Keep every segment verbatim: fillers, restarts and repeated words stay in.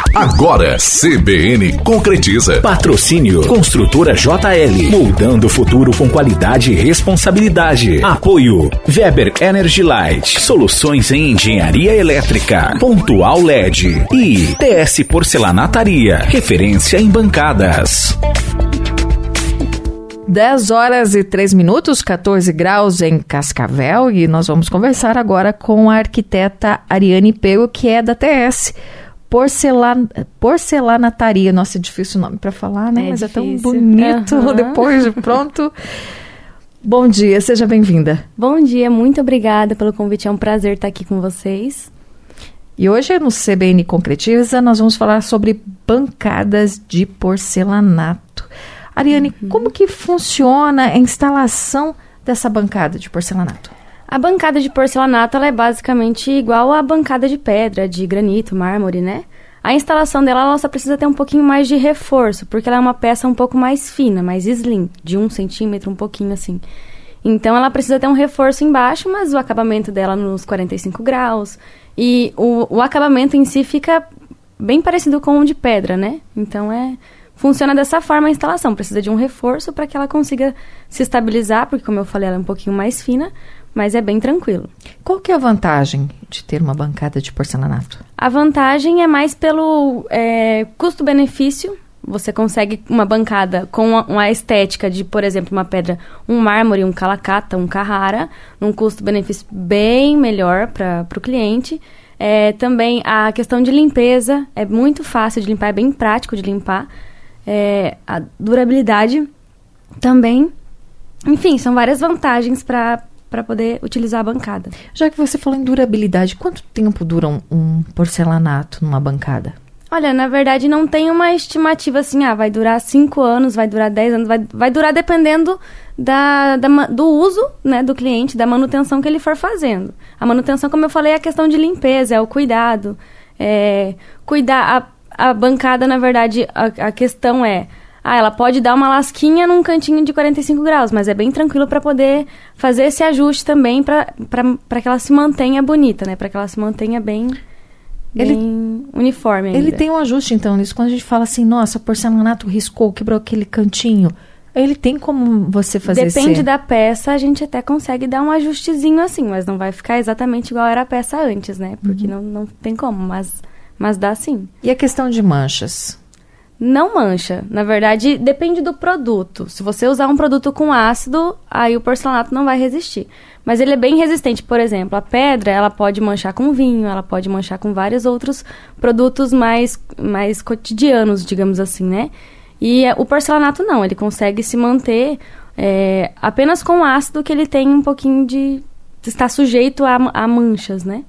Agora, C B N concretiza. Patrocínio Construtora J L, moldando o futuro com qualidade e responsabilidade. Apoio Weber Energy Light, soluções em engenharia elétrica. Pontual L E D e T S Porcelanataria, referência em bancadas. dez horas e três minutos, quatorze graus em Cascavel, e nós vamos conversar agora com a arquiteta Ariane Pego, que é da T S Porcelan... Porcelanataria. Nossa, é difícil o nome para falar, né? É Mas difícil. É tão bonito uhum. depois de pronto. Bom dia, seja bem-vinda. Bom dia, muito obrigada pelo convite, é um prazer estar aqui com vocês. E hoje no C B N Concretiza nós vamos falar sobre bancadas de porcelanato. Ariane, uhum. como que funciona a instalação dessa bancada de porcelanato? A bancada de porcelanato ela é basicamente igual à bancada de pedra, de granito, mármore, né? A instalação dela ela só precisa ter um pouquinho mais de reforço, porque ela é uma peça um pouco mais fina, mais slim, de um centímetro, um pouquinho assim. Então ela precisa ter um reforço embaixo, mas o acabamento dela nos quarenta e cinco graus. E o, o acabamento em si fica bem parecido com o de pedra, né? Então é... Funciona dessa forma a instalação, precisa de um reforço para que ela consiga se estabilizar, porque como eu falei, ela é um pouquinho mais fina, mas é bem tranquilo. Qual que é a vantagem de ter uma bancada de porcelanato? A vantagem é mais pelo é, custo-benefício. Você consegue uma bancada com uma, uma estética de, por exemplo, uma pedra, um mármore, um calacata, um Carrara, num custo-benefício bem melhor para o cliente. É, também a questão de limpeza é muito fácil de limpar, é bem prático de limpar. É, a durabilidade também. Enfim, são várias vantagens para para poder utilizar a bancada. Já que você falou em durabilidade, quanto tempo dura um, um porcelanato numa bancada? Olha, na verdade não tem uma estimativa assim, ah, vai durar cinco anos, vai durar dez anos, vai, vai durar dependendo da, da, do uso, né, do cliente, da manutenção que ele for fazendo. A manutenção, como eu falei, é a questão de limpeza, é o cuidado. É, cuidar, a, a bancada, na verdade, a, a questão é... Ah, ela pode dar uma lasquinha num cantinho de quarenta e cinco graus, mas é bem tranquilo para poder fazer esse ajuste também para que ela se mantenha bonita, né? Para que ela se mantenha bem, ele, bem uniforme ainda. Ele tem um ajuste, então, nisso. Quando a gente fala assim, nossa, porcelanato riscou, quebrou aquele cantinho, ele tem como você fazer isso? Depende esse... da peça, a gente até consegue dar um ajustezinho assim, mas não vai ficar exatamente igual era a peça antes, né? Porque uhum. não, não tem como, mas, mas dá sim. E a questão de manchas? Não mancha. Na verdade, depende do produto. Se você usar um produto com ácido, aí o porcelanato não vai resistir. Mas ele é bem resistente. Por exemplo, a pedra, ela pode manchar com vinho, ela pode manchar com vários outros produtos mais, mais cotidianos, digamos assim, né? E o porcelanato não, ele consegue se manter é, apenas com ácido, que ele tem um pouquinho de... está sujeito a, a manchas, né?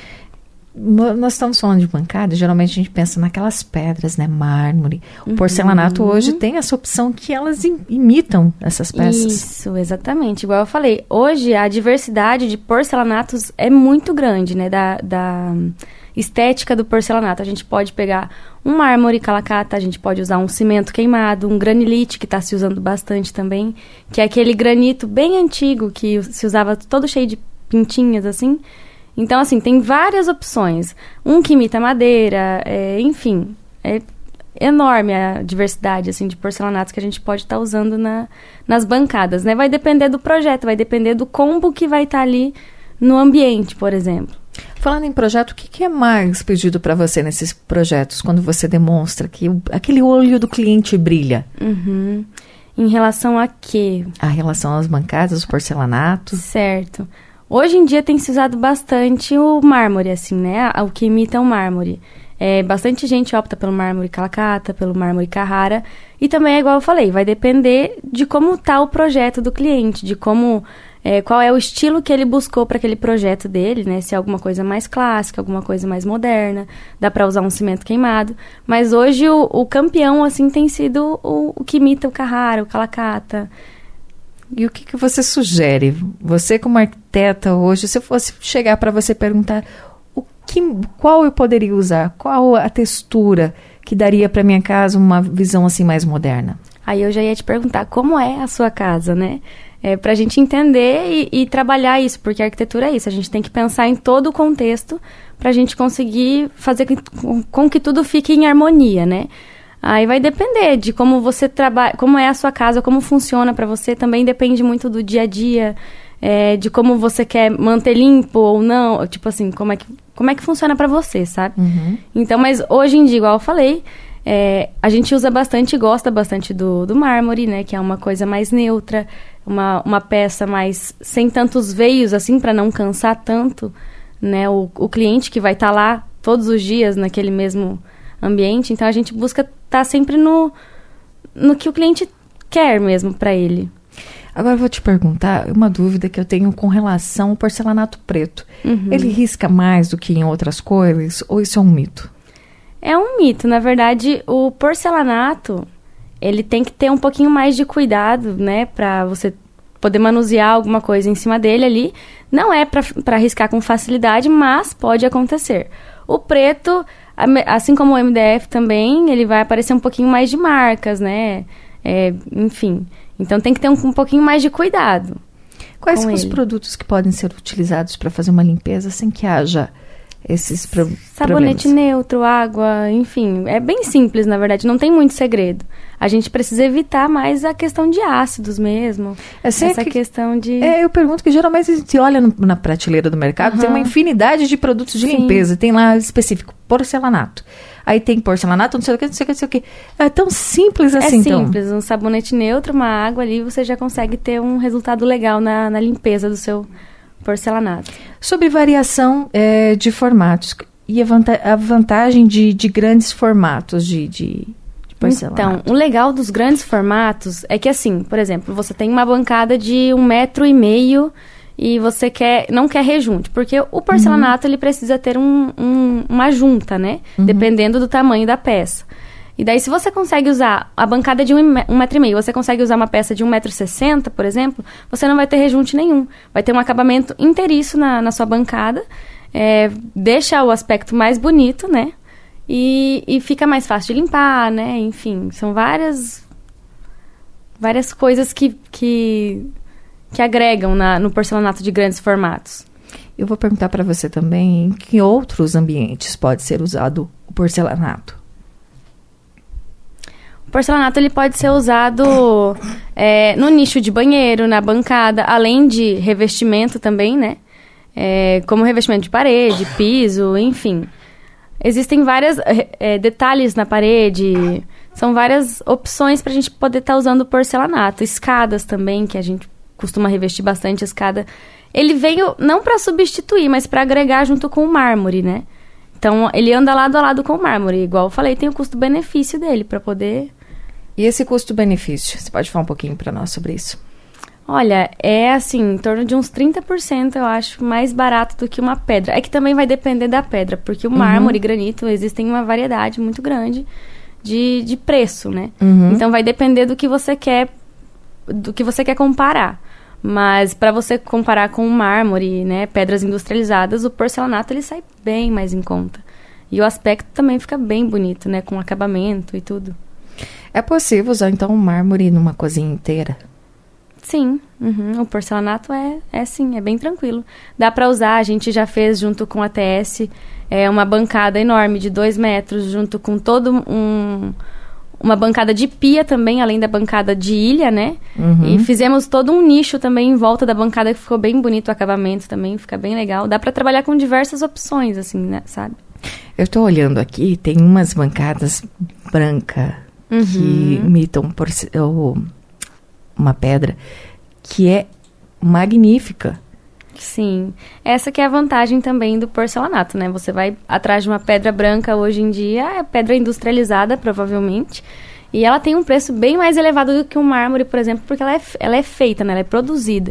Nós estamos falando de bancada, geralmente a gente pensa naquelas pedras, né, mármore. O uhum. porcelanato hoje tem essa opção que elas imitam essas peças. Isso, exatamente. Igual eu falei, hoje a diversidade de porcelanatos é muito grande, né, da, da estética do porcelanato. A gente pode pegar um mármore calacata, a gente pode usar um cimento queimado, um granilite, que está se usando bastante também, que é aquele granito bem antigo, que se usava todo cheio de pintinhas, assim. Então, assim, tem várias opções. Um que imita madeira, é, enfim, é enorme a diversidade, assim, de porcelanatos que a gente pode estar tá usando na, nas bancadas, né? Vai depender do projeto, vai depender do combo que vai estar tá ali no ambiente, por exemplo. Falando em projeto, o que, que é mais pedido para você nesses projetos, quando você demonstra que o, aquele olho do cliente brilha? Uhum. Em relação a quê? A relação às bancadas, os porcelanatos. Certo. Hoje em dia tem se usado bastante o mármore, assim, né? O que imita o mármore. É, bastante gente opta pelo mármore calacata, pelo mármore Carrara. E também, é igual eu falei, vai depender de como está o projeto do cliente, de como... É, qual é o estilo que ele buscou para aquele projeto dele, né? Se é alguma coisa mais clássica, alguma coisa mais moderna. Dá para usar um cimento queimado. Mas hoje o, o campeão, assim, tem sido o, o que imita o Carrara, o calacata... E o que, que você sugere? Você como arquiteta hoje, se eu fosse chegar para você perguntar o que, qual eu poderia usar, qual a textura que daria para minha casa uma visão assim mais moderna? Aí eu já ia te perguntar como é a sua casa, né? É, para a gente entender e, e trabalhar isso, porque a arquitetura é isso, a gente tem que pensar em todo o contexto pra gente conseguir fazer com, com que tudo fique em harmonia, né? Aí vai depender de como você trabalha, como é a sua casa, como funciona pra você, também depende muito do dia a dia, é, de como você quer manter limpo ou não, tipo assim, como é que, como é que funciona pra você, sabe? Uhum. Então, mas hoje em dia, igual eu falei, é, a gente usa bastante e gosta bastante do, do mármore, né, que é uma coisa mais neutra, uma, uma peça mais, sem tantos veios, assim, pra não cansar tanto, né, o, o cliente que vai estar tá lá todos os dias naquele mesmo ambiente, então a gente busca estar tá sempre no, no que o cliente quer mesmo para ele. Agora eu vou te perguntar uma dúvida que eu tenho com relação ao porcelanato preto. Uhum. Ele risca mais do que em outras cores ou isso é um mito? É um mito, na verdade, o porcelanato, ele tem que ter um pouquinho mais de cuidado, né, para você poder manusear alguma coisa em cima dele ali. Não é para riscar com facilidade, mas pode acontecer. O preto, assim como o M D F também, ele vai aparecer um pouquinho mais de marcas, né? É, enfim, então tem que ter um, um pouquinho mais de cuidado. Quais são ele. os produtos que podem ser utilizados para fazer uma limpeza sem que haja esses pro Sabonete problemas? neutro, água, enfim, é bem simples, na verdade, não tem muito segredo. A gente precisa evitar mais a questão de ácidos mesmo, É essa que, questão de... É, eu pergunto que geralmente a gente olha no, na prateleira do mercado, Uhum. tem uma infinidade de produtos de Sim. limpeza, tem lá específico, porcelanato. Aí tem porcelanato, não sei o que, não sei o que, não sei o que. É tão simples assim, é então. simples, um sabonete neutro, uma água ali, você já consegue ter um resultado legal na, na limpeza do seu porcelanato. Sobre variação é, de formatos e a, vanta a vantagem de, de grandes formatos de, de, de porcelanato. Então, o legal dos grandes formatos é que, assim, por exemplo, você tem uma bancada de um metro e meio e você quer, não quer rejunte, porque o porcelanato, uhum. ele precisa ter um, um, uma junta, né? Uhum. Dependendo do tamanho da peça. E daí, se você consegue usar a bancada de um, um metro e meio, você consegue usar uma peça de um metro e sessenta, por exemplo, você não vai ter rejunte nenhum. Vai ter um acabamento inteiriço na, na sua bancada, é, deixa o aspecto mais bonito, né? E, e fica mais fácil de limpar, né? Enfim, são várias, várias coisas que, que, que agregam na, no porcelanato de grandes formatos. Eu vou perguntar para você também em que outros ambientes pode ser usado o porcelanato. O porcelanato ele pode ser usado é, no nicho de banheiro, na bancada, além de revestimento também, né? É, como revestimento de parede, piso, enfim. Existem vários é, detalhes na parede, são várias opções para a gente poder estar tá usando porcelanato. Escadas também, que a gente costuma revestir bastante a escada. Ele veio não para substituir, mas para agregar junto com o mármore, né? Então, ele anda lado a lado com o mármore. Igual eu falei, tem o custo-benefício dele para poder... E esse custo-benefício? Você pode falar um pouquinho para nós sobre isso? Olha, é assim, em torno de uns trinta por cento, eu acho, mais barato do que uma pedra. É que também vai depender da pedra, porque o uhum. mármore e granito, existem uma variedade muito grande de, de preço, né? Uhum. Então, vai depender do que você quer, do que você quer comparar. Mas, para você comparar com o mármore, né, pedras industrializadas, o porcelanato, ele sai bem mais em conta. E o aspecto também fica bem bonito, né, com acabamento e tudo. É possível usar, então, o mármore numa cozinha inteira? Sim, uhum. O porcelanato é, é sim, é bem tranquilo. Dá para usar, a gente já fez junto com a T S é, uma bancada enorme de dois metros, junto com todo um... uma bancada de pia também, além da bancada de ilha, né? Uhum. E fizemos todo um nicho também em volta da bancada, que ficou bem bonito, o acabamento também fica bem legal. Dá para trabalhar com diversas opções, assim, né? Sabe? Eu tô olhando aqui, tem umas bancadas brancas uhum. que imitam porce- ou uma pedra que é magnífica. Sim, essa que é a vantagem também do porcelanato, né? Você vai atrás de uma pedra branca hoje em dia, é pedra industrializada, provavelmente, e ela tem um preço bem mais elevado do que um mármore, por exemplo, porque ela é, ela é feita, né? Ela é produzida.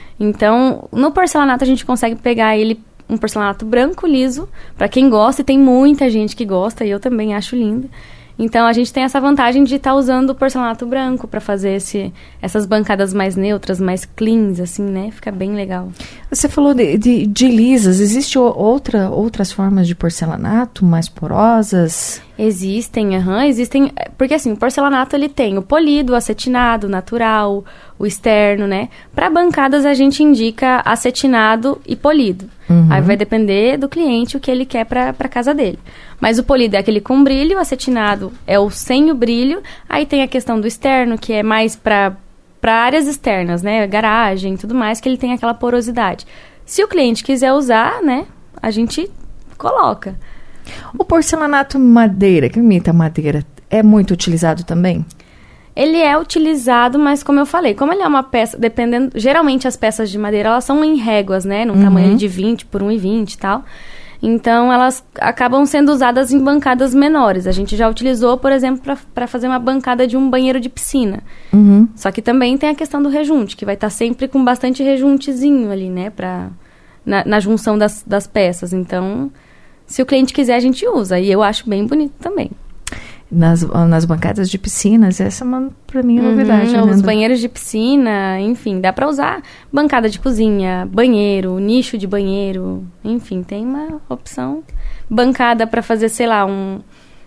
Então, no porcelanato a gente consegue pegar ele, um porcelanato branco, liso, para quem gosta, e tem muita gente que gosta, e eu também acho lindo. Então, a gente tem essa vantagem de estar tá usando o porcelanato branco para fazer esse, essas bancadas mais neutras, mais cleans, assim, né? Fica bem legal. Você falou de, de, de lisas. Existem outra, outras formas de porcelanato mais porosas? Existem, aham, uhum, existem... Porque, assim, o porcelanato, ele tem o polido, o acetinado, o natural, o externo, né? Para bancadas, a gente indica acetinado e polido. Uhum. Aí vai depender do cliente o que ele quer para a casa dele. Mas o polido é aquele com brilho, o acetinado é o sem o brilho. Aí tem a questão do externo, que é mais para para áreas externas, né? Garagem e tudo mais, que ele tem aquela porosidade. Se o cliente quiser usar, né? A gente coloca. O porcelanato madeira, que imita madeira, é muito utilizado também? Ele é utilizado, mas como eu falei, como ele é uma peça, dependendo... Geralmente as peças de madeira, elas são em réguas, né? Num uhum. tamanho de vinte por um e vinte e tal. Então, elas acabam sendo usadas em bancadas menores. A gente já utilizou, por exemplo, para fazer uma bancada de um banheiro de piscina. Uhum. Só que também tem a questão do rejunte, que vai estar sempre com bastante rejuntezinho ali, né? Pra, na, na junção das, das peças. Então, se o cliente quiser, a gente usa. E eu acho bem bonito também. Nas, nas bancadas de piscinas, essa é para mim é uhum, novidade. Né? Os banheiros de piscina, enfim, dá para usar bancada de cozinha, banheiro, nicho de banheiro, enfim, tem uma opção. Bancada para fazer, sei lá, um,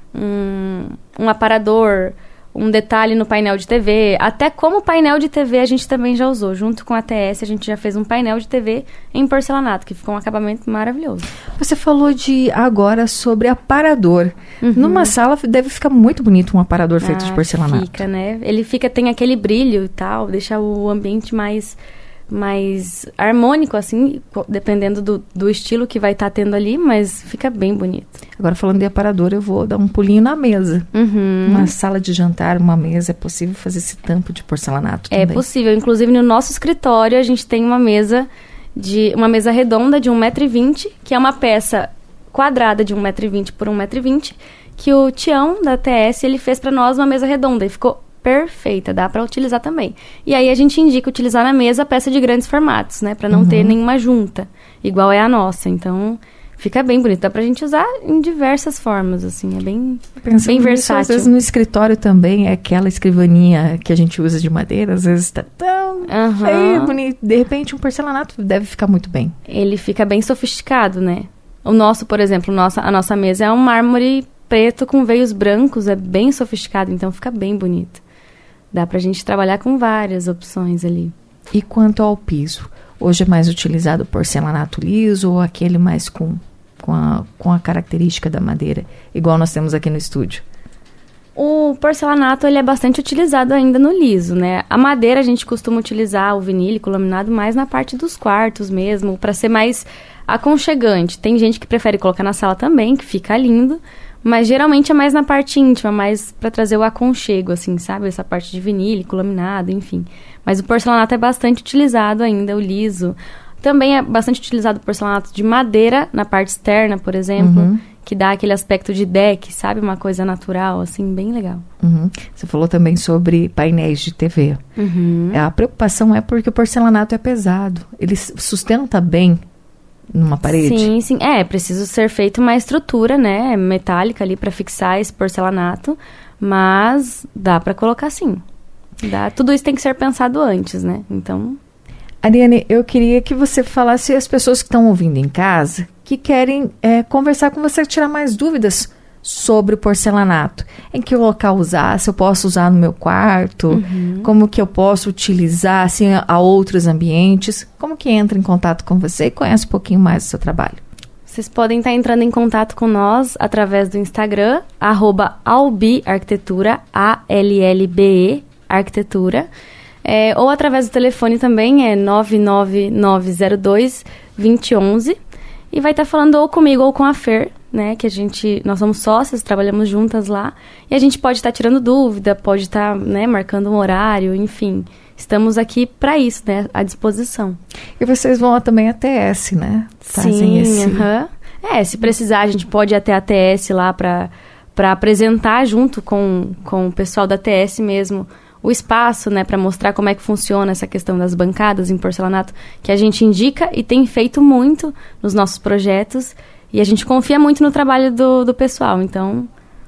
um, um aparador, um detalhe no painel de T V, até como painel de T V a gente também já usou. Junto com a T S, a gente já fez um painel de T V em porcelanato, que ficou um acabamento maravilhoso. Você falou de agora sobre aparador. Uhum. Numa sala deve ficar muito bonito um aparador feito ah, de porcelanato. Fica, né? Ele fica, tem aquele brilho e tal, deixa o ambiente mais... mais harmônico, assim, dependendo do, do estilo que vai estar tá tendo ali, mas fica bem bonito. Agora, falando de aparador, eu vou dar um pulinho na mesa. Uhum. Uma sala de jantar, uma mesa, é possível fazer esse tampo de porcelanato também? É possível. Inclusive, no nosso escritório, a gente tem uma mesa, de, uma mesa redonda de um metro e vinte, que é uma peça quadrada de um metro e vinte por um metro e vinte, que o Tião, da T S, ele fez para nós uma mesa redonda e ficou perfeita, dá para utilizar também. E aí a gente indica utilizar na mesa peça de grandes formatos, né? Para não uhum. ter nenhuma junta, igual é a nossa. Então, fica bem bonito. Dá pra gente usar em diversas formas, assim. É bem, bem versátil. Isso, às vezes no escritório também é aquela escrivaninha que a gente usa de madeira, às vezes tá tão uhum. feio, bonito. De repente, um porcelanato deve ficar muito bem. Ele fica bem sofisticado, né? O nosso, por exemplo, nossa, a nossa mesa é um mármore preto com veios brancos, é bem sofisticado, então fica bem bonito. Dá pra gente trabalhar com várias opções ali. E quanto ao piso? Hoje é mais utilizado o porcelanato liso ou aquele mais com, com, a, com a característica da madeira, igual nós temos aqui no estúdio? O porcelanato, ele é bastante utilizado ainda no liso, né? A madeira a gente costuma utilizar, o vinílico, o laminado, mais na parte dos quartos mesmo, para ser mais aconchegante. Tem gente que prefere colocar na sala também, que fica lindo, mas geralmente é mais na parte íntima, mais para trazer o aconchego, assim, sabe? Essa parte de vinílico, laminado, enfim. Mas o porcelanato é bastante utilizado ainda, o liso. Também é bastante utilizado o porcelanato de madeira, na parte externa, por exemplo, uhum. que dá aquele aspecto de deck, sabe? Uma coisa natural, assim, bem legal. Uhum. Você falou também sobre painéis de T V. Uhum. A preocupação é porque o porcelanato é pesado. Ele sustenta bem numa parede? Sim, sim. É, preciso ser feita uma estrutura, né, metálica ali para fixar esse porcelanato, mas dá para colocar sim. Dá, tudo isso tem que ser pensado antes, né? Então... Ariane, eu queria que você falasse às pessoas que estão ouvindo em casa, que querem é, conversar com você, tirar mais dúvidas sobre o porcelanato. Em que local usar? Se eu posso usar no meu quarto? Uhum. Como que eu posso utilizar assim, a outros ambientes? Como que entra em contato com você e conhece um pouquinho mais do seu trabalho? Vocês podem estar entrando em contato com nós através do Instagram, arroba Albi Arquitetura, A L L B E Arquitetura. É, ou através do telefone também, é nove nove nove zero dois, dois zero um um. E vai estar falando ou comigo ou com a Fer, né? Que a gente, nós somos sócias, trabalhamos juntas lá. E a gente pode estar tirando dúvida, pode estar, né, marcando um horário, enfim. Estamos aqui para isso, né? À disposição. E vocês vão também à T S, né? Fazem Sim, esse... uh-huh. É, se precisar, a gente pode ir até a T S lá para para apresentar junto com, com o pessoal da T S mesmo o espaço, né, para mostrar como é que funciona essa questão das bancadas em porcelanato, que a gente indica e tem feito muito nos nossos projetos, e a gente confia muito no trabalho do, do pessoal, então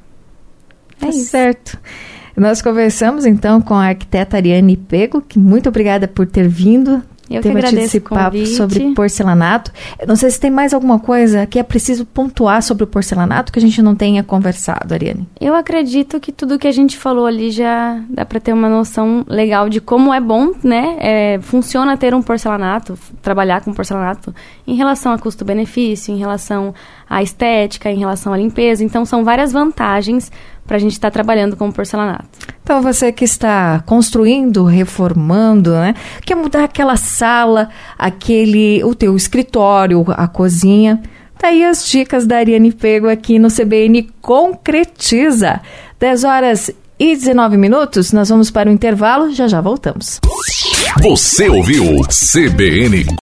é tá isso. Certo. Nós conversamos, então, com a arquiteta Ariane Pego, que muito obrigada por ter vindo Eu ter que batido agradeço esse o convite. papo sobre porcelanato. Eu não sei se tem mais alguma coisa que é preciso pontuar sobre o porcelanato que a gente não tenha conversado, Ariane. Eu acredito que tudo que a gente falou ali já dá para ter uma noção legal de como é bom, né? É, funciona ter um porcelanato, trabalhar com porcelanato em relação a custo-benefício, em relação à estética, em relação à limpeza. Então, são várias vantagens para a gente estar trabalhando com porcelanato. Então, você que está construindo, reformando, né? Quer mudar aquela sala, aquele, o teu escritório, a cozinha. Tá aí as dicas da Ariane Pego aqui no C B N Concretiza. dez horas e dezenove minutos, nós vamos para o intervalo, já já voltamos. Você ouviu C B N